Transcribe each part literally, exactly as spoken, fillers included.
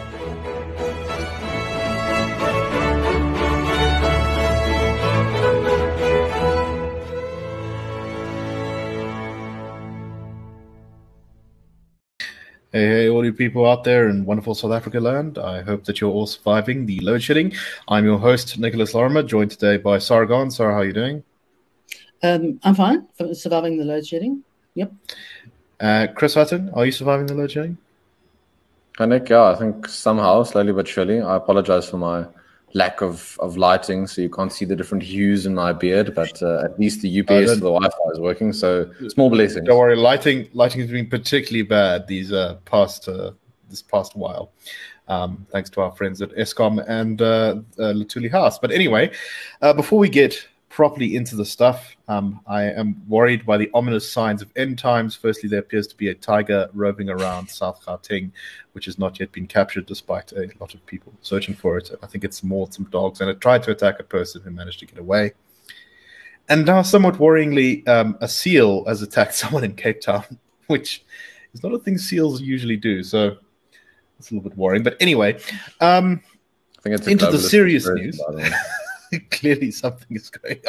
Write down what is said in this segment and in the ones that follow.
Hey, hey, all you people out there in wonderful South Africa land. I hope that you're all surviving the load shedding. I'm your host, Nicholas Lorimer, joined today by Sargon. Sarah, how are you doing? Um, I'm fine for surviving the load shedding. Yep. Uh, Chris Hutton, are you surviving the load shedding? Hi, Nick. Yeah, I think somehow, slowly but surely. I apologize for my lack of, of lighting, so you can't see the different hues in my beard, but uh, at least the U P S Uh, for the Wi-Fi is working, so small blessings. Don't worry, lighting lighting has been particularly bad these uh, past uh, this past while. Um, thanks to our friends at Eskom and uh, uh, Lutuli House. But anyway, uh, before we get properly into the stuff, um, I am worried by the ominous signs of end times. Firstly, there appears to be a tiger roving around South Gauteng, which has not yet been captured, despite a lot of people searching for it. I think it's mauled some dogs, and it tried to attack a person who managed to get away. And now, somewhat worryingly, um, a seal has attacked someone in Cape Town, which is not a thing seals usually do. So it's a little bit worrying. But anyway, um, I think it's a into the serious conspiracy, news. by the way. Clearly, something is going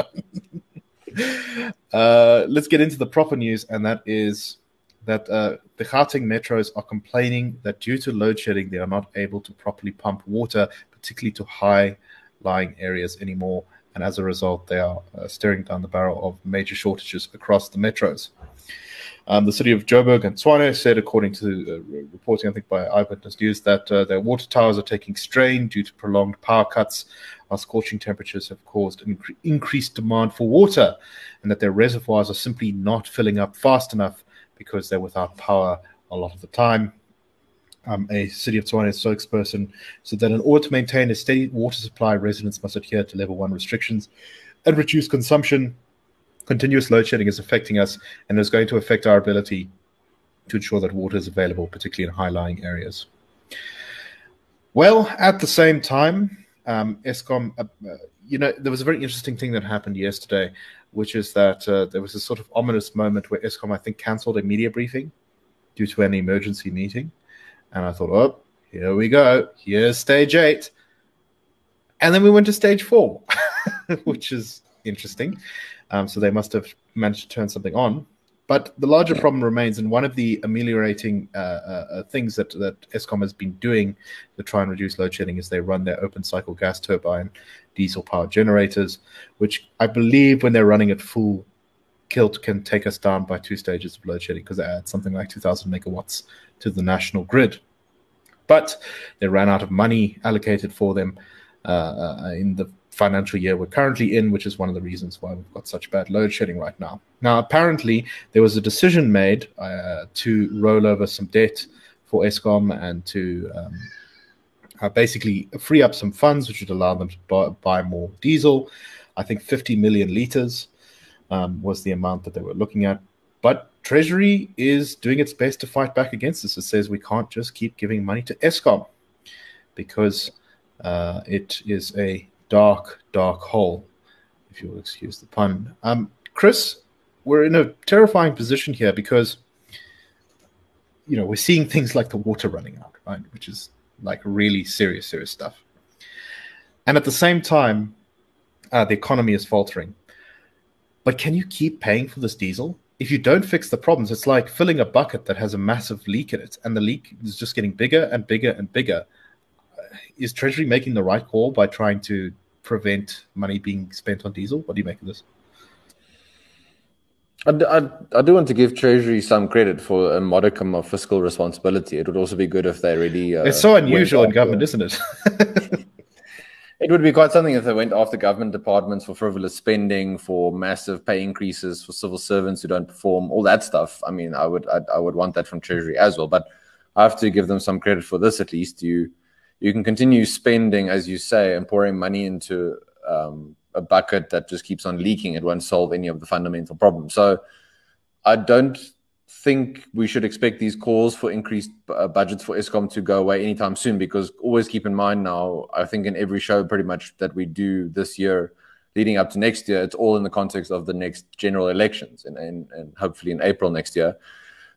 on. uh, let's get into the proper news, and that is that uh, the Gauteng metros are complaining that due to load shedding, they are not able to properly pump water, particularly to high-lying areas anymore. And as a result, they are uh, staring down the barrel of major shortages across the metros. Um, the city of Joburg and Tshwane said, according to uh, reporting, I think, by Eyewitness News, that uh, their water towers are taking strain due to prolonged power cuts, while scorching temperatures have caused an incre- increased demand for water, and that their reservoirs are simply not filling up fast enough because they're without power a lot of the time. Um, a City of Tshwane spokesperson said that in order to maintain a steady water supply, residents must adhere to level one restrictions and reduce consumption. Continuous load shedding is affecting us and is going to affect our ability to ensure that water is available, particularly in high-lying areas. Well, at the same time, um, Eskom, uh, uh, you know, there was a very interesting thing that happened yesterday, which is that uh, there was a sort of ominous moment where Eskom, I think, cancelled a media briefing due to an emergency meeting. And I thought, oh, here we go. Here's stage eight. And then we went to stage four, which is interesting. Um, so they must have managed to turn something on. But the larger problem remains, and one of the ameliorating uh, uh, things that, that Eskom has been doing to try and reduce load shedding is they run their open cycle gas turbine diesel power generators, which I believe when they're running at full kilt can take us down by two stages of load shedding because they add something like two thousand megawatts to the national grid. But they ran out of money allocated for them uh, uh, in the financial year we're currently in, which is one of the reasons why we've got such bad load shedding right now. Now, apparently, there was a decision made uh, to roll over some debt for Eskom and to um, uh, basically free up some funds, which would allow them to buy, buy more diesel. I think fifty million litres um, was the amount that they were looking at. But Treasury is doing its best to fight back against this. It says we can't just keep giving money to Eskom because uh, it is a dark, dark hole, if you'll excuse the pun. Um, Chris, we're in a terrifying position here because, you know, we're seeing things like the water running out, right? Which is like really serious, serious stuff. And at the same time, uh, the economy is faltering. But can you keep paying for this diesel? If you don't fix the problems, it's like filling a bucket that has a massive leak in it, and the leak is just getting bigger and bigger and bigger. Is Treasury making the right call by trying to prevent money being spent on diesel? What do you make of this? I, I, I do want to give Treasury some credit for a modicum of fiscal responsibility. It would also be good if they really... Uh, it's so unusual in government, isn't it? It would be quite something if they went after government departments for frivolous spending, for massive pay increases for civil servants who don't perform, all that stuff. I mean, I would I, I would want that from Treasury as well. But I have to give them some credit for this at least. You you can continue spending, as you say, and pouring money into um, a bucket that just keeps on leaking. It won't solve any of the fundamental problems. So I don't think we should expect these calls for increased uh, budgets for Eskom to go away anytime soon, because always keep in mind now, I think in every show pretty much that we do this year leading up to next year, it's all in the context of the next general elections and, and, and hopefully in April next year.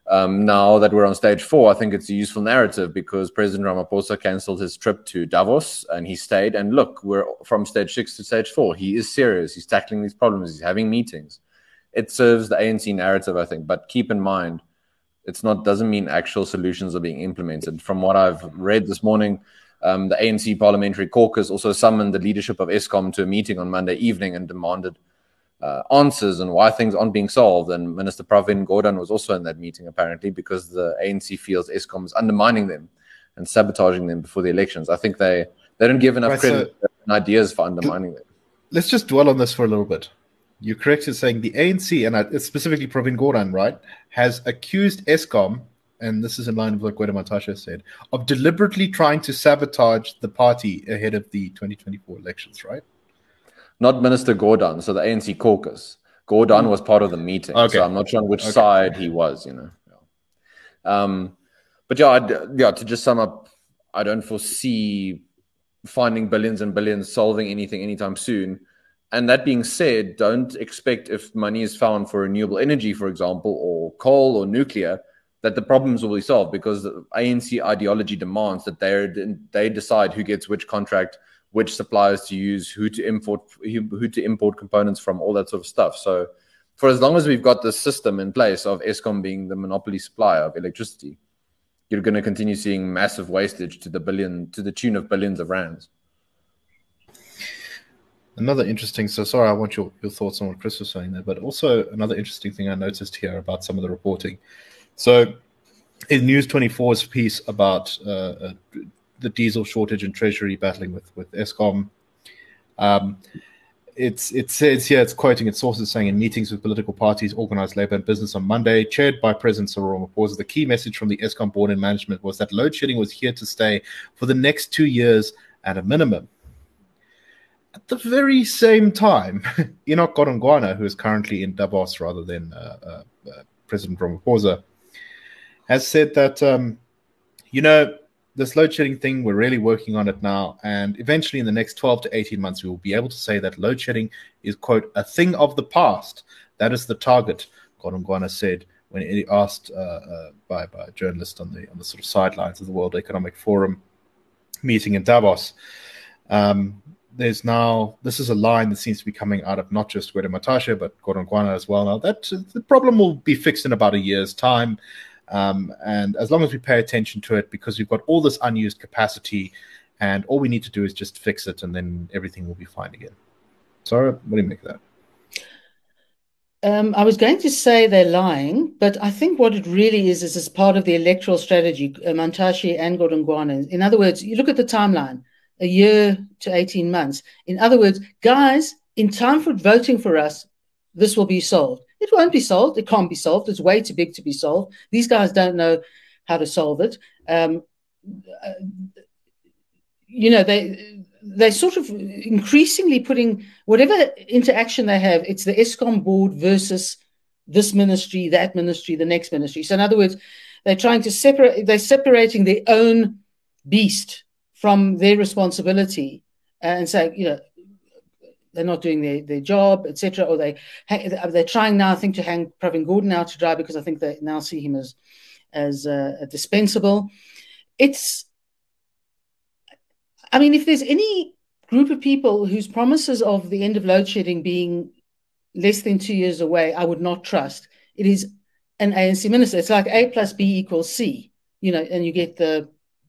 Um, now that we're on stage four, I think it's a useful narrative because President Ramaphosa cancelled his trip to Davos and he stayed. And look, we're from stage six to stage four. He is serious. He's tackling these problems. He's having meetings. It serves the A N C narrative, I think. But keep in mind, it's not doesn't mean actual solutions are being implemented. From what I've read this morning, um, the A N C Parliamentary Caucus also summoned the leadership of Eskom to a meeting on Monday evening and demanded Uh, answers and why things aren't being solved. And Minister Pravin Gordhan was also in that meeting, apparently, because the A N C feels Eskom is undermining them and sabotaging them before the elections. I think they, they don't give enough Right, credit so and ideas for undermining them. let's just dwell on this for a little bit. You're correct in saying the A N C, and it's specifically Pravin Gordhan, right, has accused Eskom, and this is in line with what Gwede Mantashe said, of deliberately trying to sabotage the party ahead of the twenty twenty-four elections, right? Not Minister Gordhan, so the A N C caucus. Gordhan was part of the meeting, Okay. so I'm not sure on which Okay. side he was, you know. Um, but yeah, I'd, yeah, to just sum up, I don't foresee finding billions and billions solving anything anytime soon. And that being said, don't expect if money is found for renewable energy, for example, or coal or nuclear, that the problems will be solved, because the A N C ideology demands that they they decide who gets which contract, which suppliers to use, who to import, who to import components from, all that sort of stuff. So for as long as we've got this system in place of Eskom being the monopoly supplier of electricity, you're going to continue seeing massive wastage to the billion, to the tune of billions of rands. Another interesting, so sorry, I want your, your thoughts on what Chris was saying there, but also another interesting thing I noticed here about some of the reporting. So in News twenty-four's piece about uh, uh, the diesel shortage and Treasury battling with, with Eskom, um, it's, it says here, it's quoting its sources saying, in meetings with political parties, organized labor and business on Monday, chaired by President Cyril Ramaphosa, the key message from the Eskom board and management was that load shedding was here to stay for the next two years at a minimum. At the very same time, Enoch Godongwana, who is currently in Davos rather than uh, uh, uh, President Ramaphosa, has said that, um, you know, this load shedding thing, we're really working on it now. And eventually in the next twelve to eighteen months, we will be able to say that load shedding is, quote, a thing of the past. That is the target, Godongwana said when he asked uh, uh, by, by a journalist on the, on the sort of sidelines of the World Economic Forum meeting in Davos. Um, There's now, this is a line that seems to be coming out of not just Gwede Mantashe, but Godongwana as well. Now, that the problem will be fixed in about a year's time. Um, and as long as we pay attention to it, because we've got all this unused capacity, and all we need to do is just fix it, and then everything will be fine again. Sarah, what do you make of that? Um, I was going to say they're lying, but I think what it really is is as part of the electoral strategy, uh, Mantashe and Godongwana. In other words, you look at the timeline, a year to eighteen months. In other words, guys, in time for voting for us, this will be solved. It won't be solved. It can't be solved. It's way too big to be solved. These guys don't know how to solve it. Um, uh, you know, they they're sort of increasingly putting whatever interaction they have, it's the Eskom board versus this ministry, that ministry, the next ministry. So in other words, they're trying to separate, they're separating their own beast from their responsibility and saying, you know, they're not doing their, their job, et cetera. Or they, they're trying now, I think, to hang Pravin Gordhan out to dry because I think they now see him as, as uh, dispensable. It's, I mean, if there's any group of people whose promises of the end of load shedding being less than two years away, I would not trust, it is an A N C minister. It's like A plus B equals C, you know, and you get the,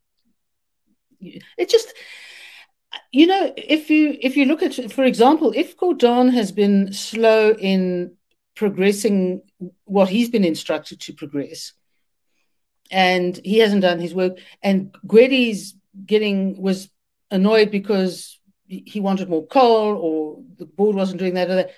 it just, you know, if you if you look at, for example, if Gordhan has been slow in progressing what he's been instructed to progress, and he hasn't done his work, and Gwede's getting was annoyed because he wanted more coal or the board wasn't doing that or that.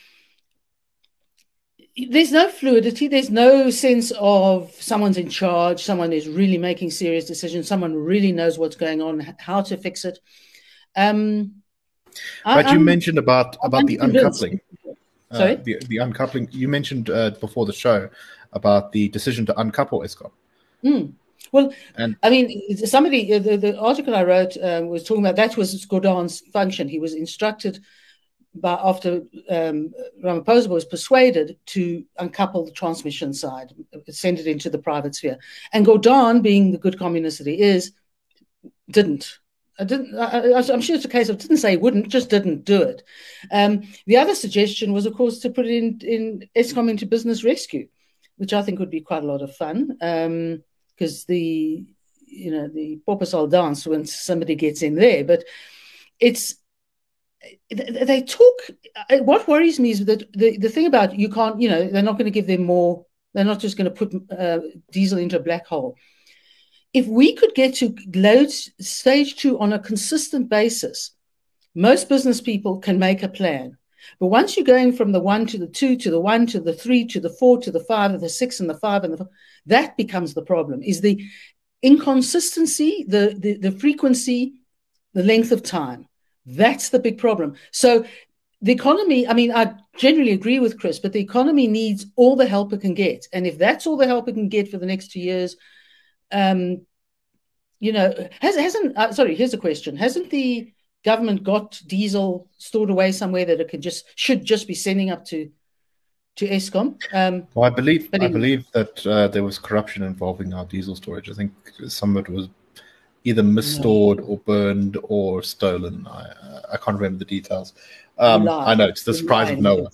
There's no fluidity. There's no sense of someone's in charge. Someone is really making serious decisions. Someone really knows what's going on, how to fix it. Um, but I, you I'm, mentioned about, about I'm the convinced. uncoupling. Sorry? Uh, the, the uncoupling. You mentioned uh, before the show about the decision to uncouple Eskom. Mm. Well, and I mean, somebody, the, the article I wrote um, was talking about that was Gordhan's function. He was instructed But after um, Ramaphosa was persuaded to uncouple the transmission side, send it into the private sphere. And Gordhan, being the good communist that he is, didn't. I didn't. I, I'm sure it's a case of didn't say he wouldn't, just didn't do it. Um, the other suggestion was, of course, to put it in, in Eskom into business rescue, which I think would be quite a lot of fun, because um, the you know the Popesal dance when somebody gets in there, but it's. They talk. What worries me is that the, the thing about you can't, you know, they're not going to give them more. They're not just going to put uh, diesel into a black hole. If we could get to load stage two on a consistent basis, most business people can make a plan. But once you're going from the one to the two to the one to the three to the four to the five to the six and the five and the five, that becomes the problem. Is the inconsistency, the the, the frequency, the length of time. That's the big problem. So the economy, I mean, I generally agree with Chris, but the economy needs all the help it can get. And if that's all the help it can get for the next two years, um, you know, has, hasn't, uh, sorry, here's a question. Hasn't the government got diesel stored away somewhere that it could just, should just be sending up to to Eskom? Um, well, I believe, I in, believe that uh, there was corruption involving our diesel storage. I think some of it was either misstored or burned or stolen. I I can't remember the details. Um, I know it's the surprise of no one.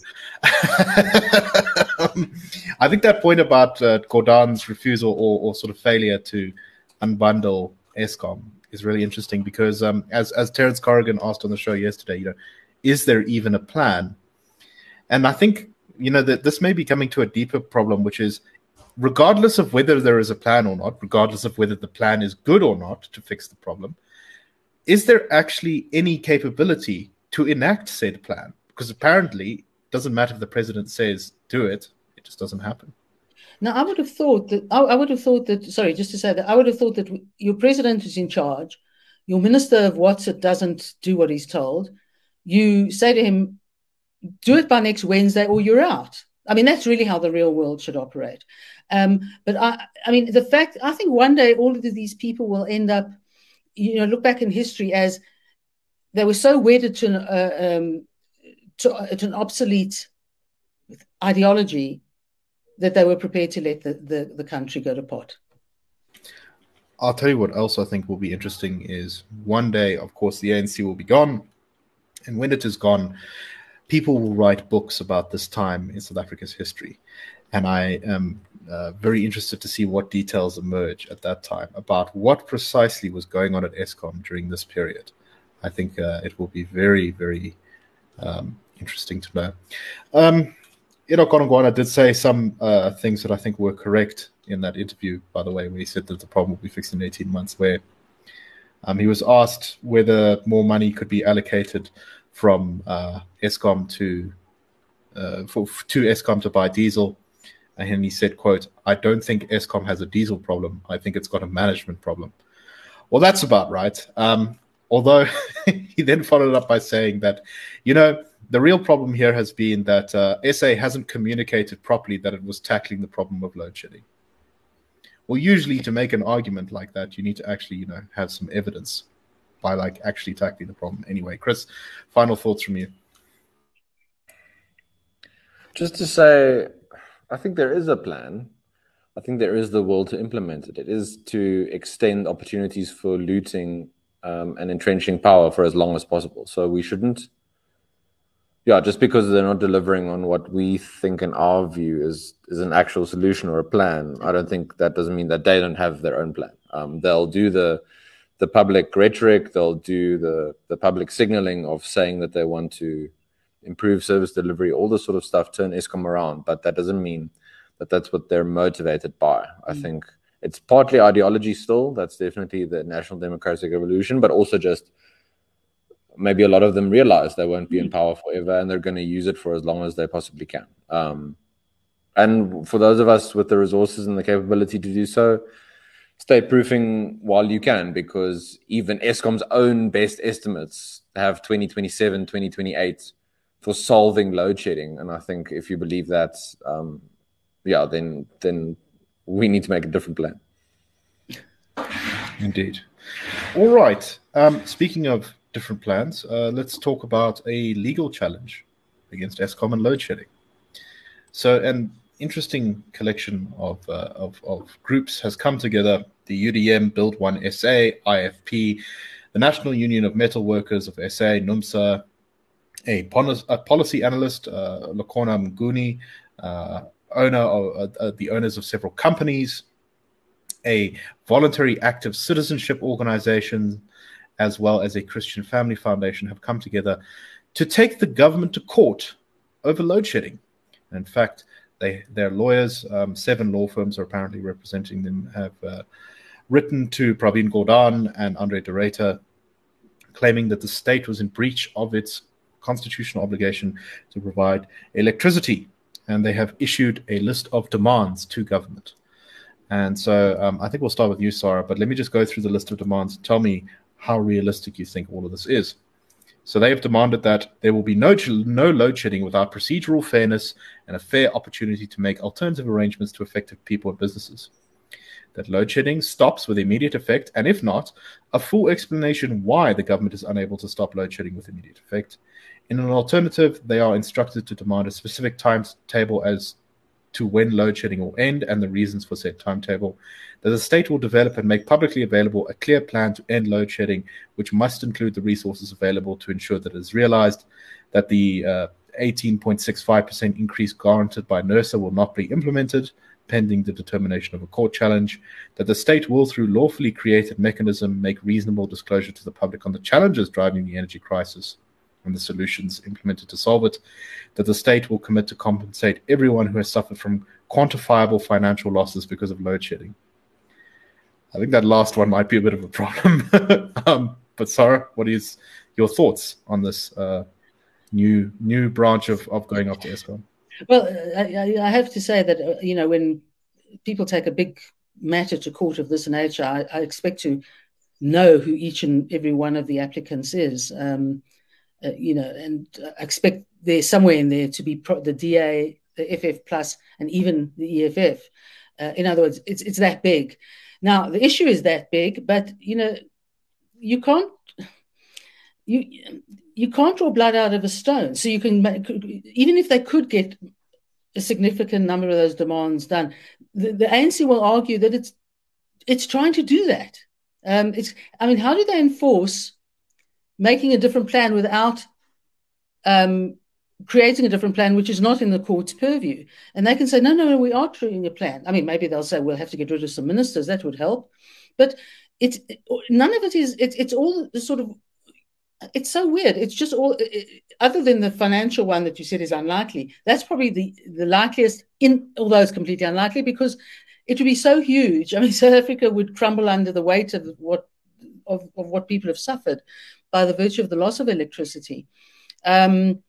I think that point about uh, Gordhan's refusal or, or sort of failure to unbundle Eskom is really interesting because, um, as as Terence Corrigan asked on the show yesterday, you know, is there even a plan? And I think you know that this may be coming to a deeper problem, which is, regardless of whether there is a plan or not, regardless of whether the plan is good or not to fix the problem, is there actually any capability to enact said plan? Because apparently it doesn't matter if the president says do it, it just doesn't happen. Now, I would have thought that, I, I would have thought that, sorry, just to say that, I would have thought that your president is in charge, your minister of Watson doesn't do what he's told, you say to him, do it by next Wednesday or you're out. I mean, that's really how the real world should operate. Um, but I, I mean, the fact, I think one day all of these people will end up, you know, look back in history as they were so wedded to an, uh, um, to, to an obsolete ideology that they were prepared to let the, the, the country go to pot. I'll tell you what else I think will be interesting is one day, of course, the A N C will be gone. And when it is gone, people will write books about this time in South Africa's history. And I am uh, very interested to see what details emerge at that time about what precisely was going on at Eskom during this period. I think uh, it will be very, very um, interesting to know. Um, Enoch Godongwana did say some uh, things that I think were correct in that interview, by the way, where he said that the problem will be fixed in eighteen months, where um, he was asked whether more money could be allocated from uh, Eskom to uh, for, to Eskom to buy diesel. And he said, quote, I don't think Eskom has a diesel problem. I think it's got a management problem. Well, that's about right. Um, although he then followed up by saying that, you know, the real problem here has been that uh, S A hasn't communicated properly that it was tackling the problem of load shedding. Well, usually to make an argument like that, you need to actually, you know, have some evidence by like actually tackling the problem. Anyway, Chris, final thoughts from you. Just to say, I think there is a plan. I think there is the will to implement it. It is to extend opportunities for looting um, and entrenching power for as long as possible. So we shouldn't, yeah, just because they're not delivering on what we think in our view is, is an actual solution or a plan, I don't think that doesn't mean that they don't have their own plan. Um, they'll do the the public rhetoric, they'll do the, the public signaling of saying that they want to improve service delivery, all this sort of stuff, turn Eskom around, but that doesn't mean that that's what they're motivated by. I mm. think it's partly ideology still, that's definitely the National Democratic Revolution, but also just maybe a lot of them realize they won't be mm. in power forever and they're going to use it for as long as they possibly can. Um, and for those of us with the resources and the capability to do so, stay proofing while you can, because even Eskom's own best estimates have twenty twenty-seven, twenty twenty-eight for solving load shedding. And I think if you believe that, um, yeah, then then we need to make a different plan. Indeed. All right. Um, speaking of different plans, uh, let's talk about a legal challenge against Eskom and load shedding. So an interesting collection of, uh, of, of groups has come together: the U D M, Build One S A, I F P, the National Union of Metal Workers of S A, NUMSA, a, a policy analyst, uh, Lakona Mguni, uh, owner of uh, the owners of several companies, a voluntary active citizenship organization, as well as a Christian Family Foundation, have come together to take the government to court over load shedding. In fact, they, their lawyers, um, seven law firms are apparently representing them, have uh, written to Pravin Gordhan and Andre de Ruyter, claiming that the state was in breach of its constitutional obligation to provide electricity. And they have issued a list of demands to government. And so um, I think we'll start with you, Sarah, but let me just go through the list of demands. Tell me how realistic you think all of this is. So they have demanded that there will be no, no load shedding without procedural fairness and a fair opportunity to make alternative arrangements to affected people and businesses. That load shedding stops with immediate effect, and if not, a full explanation why the government is unable to stop load shedding with immediate effect. In an alternative, they are instructed to demand a specific timetable as to when load shedding will end and the reasons for said timetable. That the state will develop and make publicly available a clear plan to end load shedding, which must include the resources available to ensure that it is realized. That the uh, eighteen point six five percent increase granted by NERSA will not be implemented, pending the determination of a court challenge. That the state will, through lawfully created mechanism, make reasonable disclosure to the public on the challenges driving the energy crisis and the solutions implemented to solve it. That the state will commit to compensate everyone who has suffered from quantifiable financial losses because of load shedding. I think that last one might be a bit of a problem. um, but Sarah, what is your thoughts on this uh, new new branch of, of going after Eskom? Well, I, I have to say that, uh, you know, when people take a big matter to court of this nature, I, I expect to know who each and every one of the applicants is. Um, uh, you know, and I expect there's somewhere in there to be pro- the D A, the F F Plus, and even the E F F. Uh, in other words, it's it's that big. Now, the issue is that big, but, you know, you can't you you can't draw blood out of a stone. So you can make, even if they could get a significant number of those demands done, the, the A N C will argue that it's it's trying to do that. Um, it's I mean, how do they enforce making a different plan without um, creating a different plan, which is not in the court's purview? And they can say, no, no, no, we are creating a plan. I mean, maybe they'll say, we'll have to get rid of some ministers. That would help. But it's none of it is, it, it's all sort of, it's so weird. It's just all, it, other than the financial one that you said is unlikely, that's probably the, the likeliest, in although it's completely unlikely, because it would be so huge. I mean, South Africa would crumble under the weight of what of, of what people have suffered by the virtue of the loss of electricity. Um,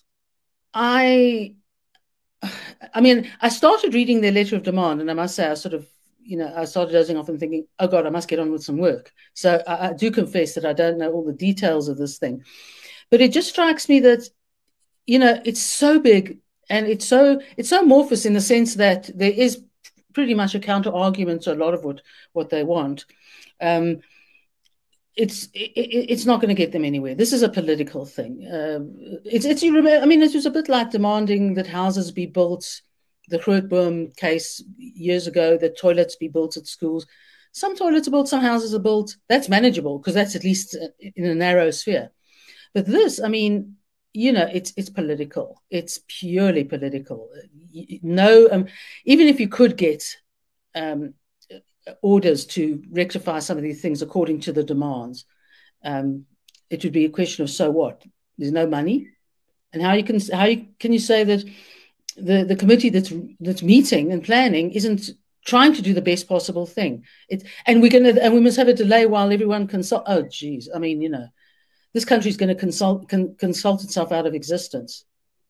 I, I mean, I started reading their letter of demand, and I must say, I sort of, you know, I started dozing off and thinking, oh God, I must get on with some work. So I, I do confess that I don't know all the details of this thing, but it just strikes me that, you know, it's so big and it's so it's so amorphous in the sense that there is pretty much a counter argument to a lot of what what they want. Um, It's it, it's not going to get them anywhere. This is a political thing. Uh, it's it's you remember. I mean, it was a bit like demanding that houses be built. The Grootboom case years ago, that toilets be built at schools. Some toilets are built, some houses are built. That's manageable because that's at least in a narrow sphere. But this, I mean, you know, it's it's political. It's purely political. No, um, even if you could get Um, orders to rectify some of these things according to the demands, um, it would be a question of so what? There's no money, and how you can how you, can you say that the, the committee that's that's meeting and planning isn't trying to do the best possible thing? It and we're gonna and we must have a delay while everyone consult. Oh, geez, I mean, you know, this country's going to consult con, consult itself out of existence.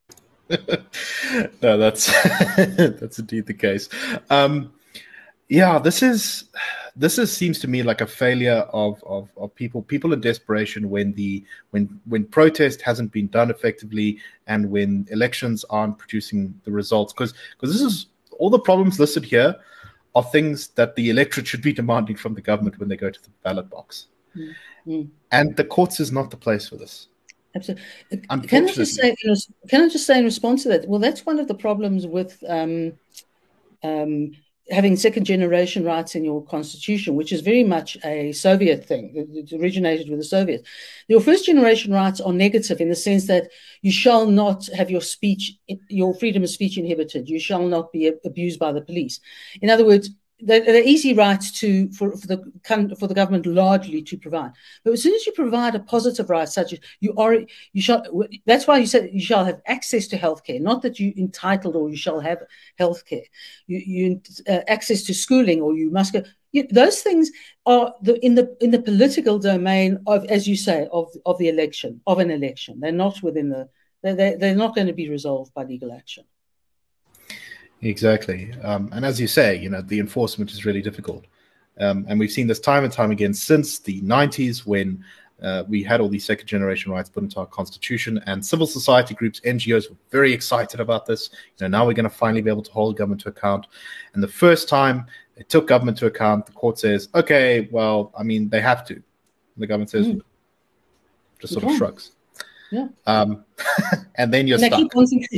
No, that's that's indeed the case. Um, Yeah, this is this is seems to me like a failure of, of, of people people in desperation when the when when protest hasn't been done effectively and when elections aren't producing the results, because because this is all the problems listed here are things that the electorate should be demanding from the government when they go to the ballot box. Mm. And the courts is not the place for this. Absolutely. Can I Unfortunately. just say, can I just say in response to that? Well, that's one of the problems with um, um, having second generation rights in your constitution, which is very much a Soviet thing. It originated with the Soviets. Your first generation rights are negative in the sense that you shall not have your speech, your freedom of speech inhibited. You shall not be abused by the police. In other words, they're, they're easy rights to for, for the for the government largely to provide. But as soon as you provide a positive right, such as you are, you shall. That's why you said you shall have access to healthcare, not that you entitled or you shall have healthcare. You, you uh, access to schooling or you must go. You, those things are the, in the in the political domain of, as you say, of of the election of an election. They're not within the. They're they're not going to be resolved by legal action. Exactly. Um, and as you say, you know, the enforcement is really difficult. Um, and we've seen this time and time again since the nineties when uh, we had all these second generation rights put into our constitution, and civil society groups, N G Os were very excited about this. You know, now we're going to finally be able to hold government to account. And the first time they took government to account, the court says, okay, well, I mean, they have to. And the government says, mm. just sort of shrugs. Yeah. Um, and then you're and stuck.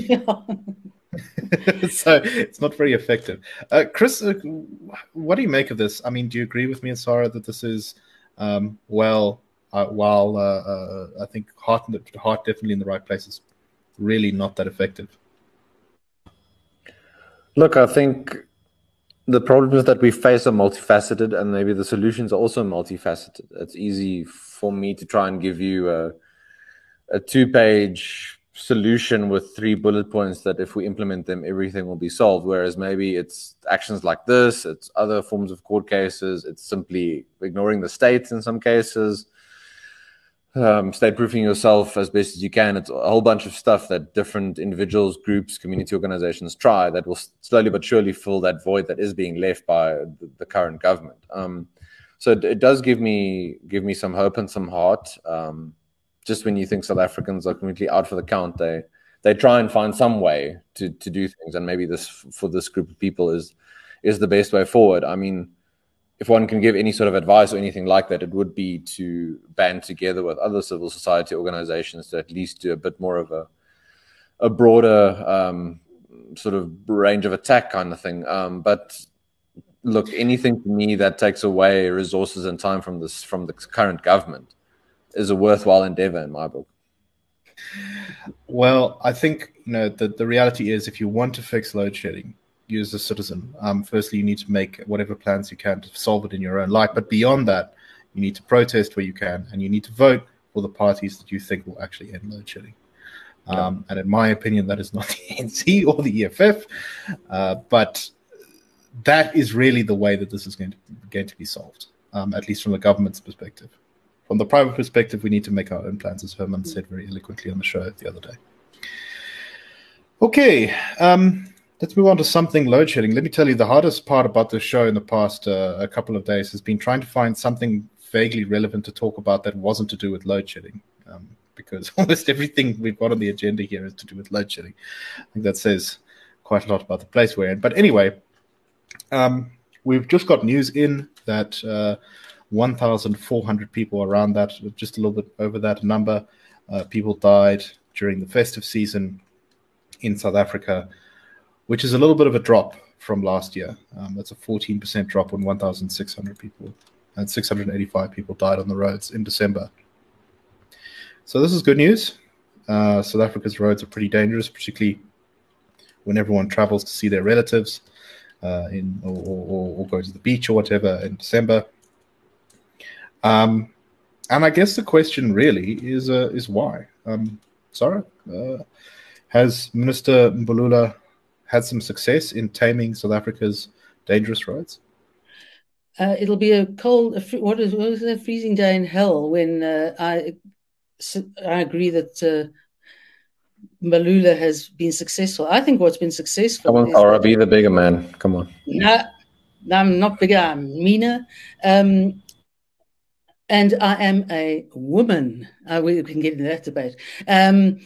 So it's not very effective. Uh, Chris, uh, what do you make of this? I mean, do you agree with me and Sarah that this is, um, well, uh, while uh, uh, I think heart, heart definitely in the right place, is really not that effective? Look, I think the problems that we face are multifaceted, and maybe the solutions are also multifaceted. It's easy for me to try and give you a, a two-page solution with three bullet points that if we implement them, everything will be solved. Whereas maybe it's actions like this, it's other forms of court cases, it's simply ignoring the state in some cases, um, state-proofing yourself as best as you can. It's a whole bunch of stuff that different individuals, groups, community organizations try that will slowly but surely fill that void that is being left by the, the current government. Um, so it, it does give me give me some hope and some heart. Um, Just when you think South Africans are completely out for the count, they they try and find some way to to do things, and maybe this for this group of people is is the best way forward. I mean, if one can give any sort of advice or anything like that, it would be to band together with other civil society organizations to at least do a bit more of a a broader um, sort of range of attack kind of thing. Um, but look, anything to me that takes away resources and time from this from the current government is a worthwhile endeavor in my book. Well, I think, you know, the, the reality is if you want to fix load shedding, you as a citizen, um, firstly, you need to make whatever plans you can to solve it in your own life. But beyond that, you need to protest where you can, and you need to vote for the parties that you think will actually end load shedding. Um, yeah. And in my opinion, that is not the A N C or the E F F, uh, but that is really the way that this is going to, going to be solved, um, at least from the government's perspective. From the private perspective, we need to make our own plans, as Herman said very eloquently on the show the other day. Okay, um, let's move on to something load shedding. Let me tell you, the hardest part about this show in the past uh, a couple of days has been trying to find something vaguely relevant to talk about that wasn't to do with load shedding, um, because almost everything we've got on the agenda here is to do with load shedding. I think that says quite a lot about the place we're in. But anyway, um, we've just got news in that uh, one thousand four hundred people, around that, just a little bit over that number, uh, people died during the festive season in South Africa, which is a little bit of a drop from last year. Um, that's a fourteen percent drop on one thousand six hundred people, and six hundred eighty-five people died on the roads in December. So this is good news. Uh, South Africa's roads are pretty dangerous, particularly when everyone travels to see their relatives uh, in or, or, or go to the beach or whatever in December. Um, and I guess the question really is uh, is why. Um, Sarah, uh, has Minister Mbalula had some success in taming South Africa's dangerous roads? Uh, it'll be a cold, a, what is, what is a freezing day in hell when uh, I I agree that uh, Mbalula has been successful. I think what's been successful. Come on, Sarah, be the bigger man. Come on. No, I'm not bigger. I'm meaner. Um, and I am a woman. Uh, we can get into that debate. Um,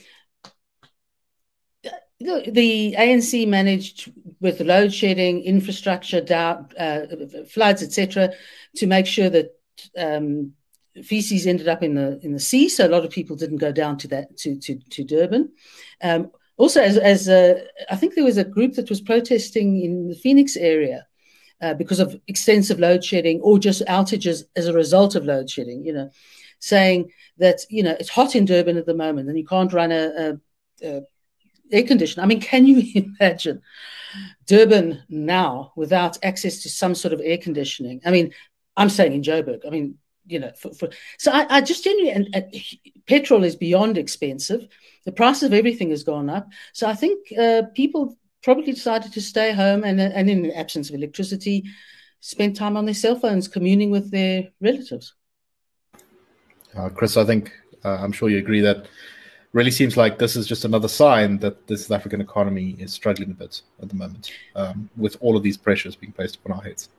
The A N C managed, with load shedding, infrastructure, doubt, uh, floods, et cetera, to make sure that um, feces ended up in the in the sea, so a lot of people didn't go down to that to to, to Durban. Um, also, as as a, I think there was a group that was protesting in the Phoenix area uh, because of extensive load shedding or just outages as a result of load shedding. You know, saying that you know it's hot in Durban at the moment and you can't run a, a, a air conditioner. I mean, can you imagine Durban now without access to some sort of air conditioning? I mean, I'm saying in Joburg. I mean. You know, for, for, so I, I just genuinely, and, and petrol is beyond expensive. The price of everything has gone up. So I think uh, people probably decided to stay home and, and in the absence of electricity, spend time on their cell phones, communing with their relatives. Uh, Chris, I think, uh, I'm sure you agree that really seems like this is just another sign that the South African economy is struggling a bit at the moment, um, with all of these pressures being placed upon our heads.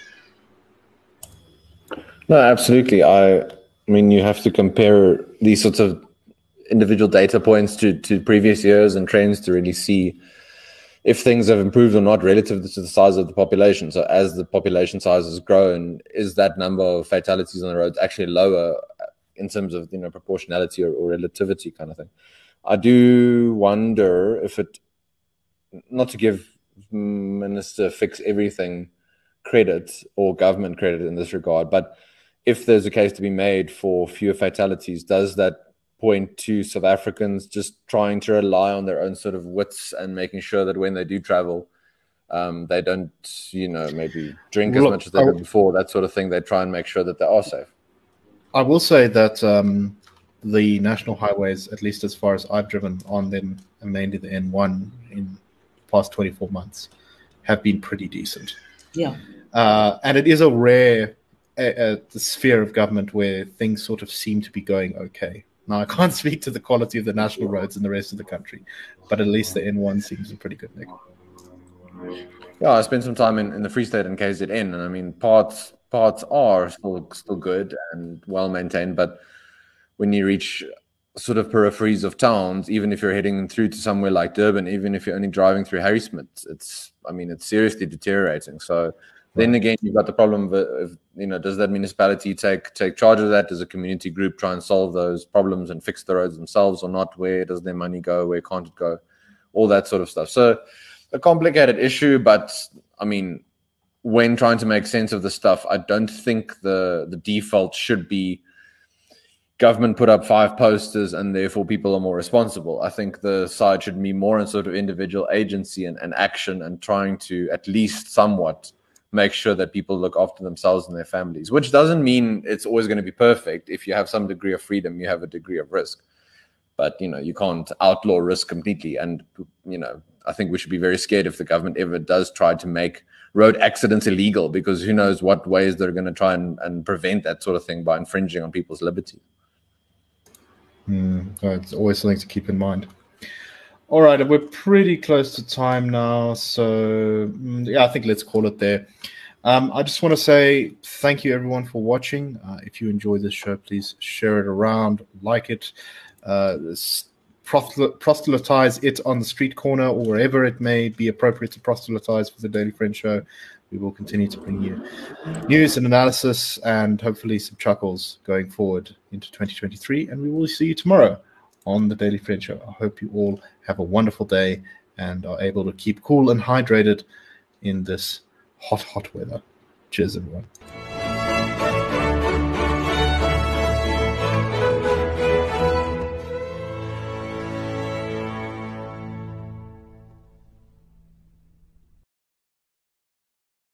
No, absolutely. I, I mean, you have to compare these sorts of individual data points to, to previous years and trends to really see if things have improved or not relative to the size of the population. So as the population size has grown, is that number of fatalities on the roads actually lower in terms of, you know, proportionality or, or relativity kind of thing? I do wonder if it, not to give Minister Fix Everything credit or government credit in this regard, but if there's a case to be made for fewer fatalities, does that point to South Africans just trying to rely on their own sort of wits and making sure that when they do travel, um, they don't, you know, maybe drink as Look, much as they did before, that sort of thing? They try and make sure that they are safe. I will say that um, the national highways, at least as far as I've driven on them, and mainly the N one in the past twenty-four months, have been pretty decent. Yeah. Uh, and it is a rare uh, the sphere of government where things sort of seem to be going okay. Now, I can't speak to the quality of the national roads in the rest of the country, but at least the N one seems in pretty good nick. Yeah, I spent some time in, in the Free State and K Z N, and I mean, parts parts are still still good and well maintained, but when you reach sort of peripheries of towns, even if you're heading through to somewhere like Durban, even if you're only driving through Harrismith, it's, I mean, it's seriously deteriorating. So then again, you've got the problem of, of, you know, does that municipality take take charge of that? Does a community group try and solve those problems and fix the roads themselves or not? Where does their money go? Where can't it go? All that sort of stuff. So a complicated issue, but I mean, when trying to make sense of the stuff, I don't think the, the default should be government put up five posters and therefore people are more responsible. I think the side should be more in sort of individual agency and, and action and trying to at least somewhat make sure that people look after themselves and their families, which doesn't mean it's always going to be perfect. If you have some degree of freedom, you have a degree of risk. But, you know, you can't outlaw risk completely. And, you know, I think we should be very scared if the government ever does try to make road accidents illegal, because who knows what ways they're going to try and, and prevent that sort of thing by infringing on people's liberty. Mm, it's always something to keep in mind. All right, we're pretty close to time now, so yeah, I think let's call it there. Um, I just want to say thank you, everyone, for watching. Uh, if you enjoy this show, please share it around, like it, uh, proselytize it on the street corner or wherever it may be appropriate to proselytize for the Daily Friend Show. We will continue to bring you news and analysis and hopefully some chuckles going forward into twenty twenty-three. And we will see you tomorrow on the Daily Friend Show. I hope you all have a wonderful day and are able to keep cool and hydrated in this hot, hot weather. Cheers, everyone.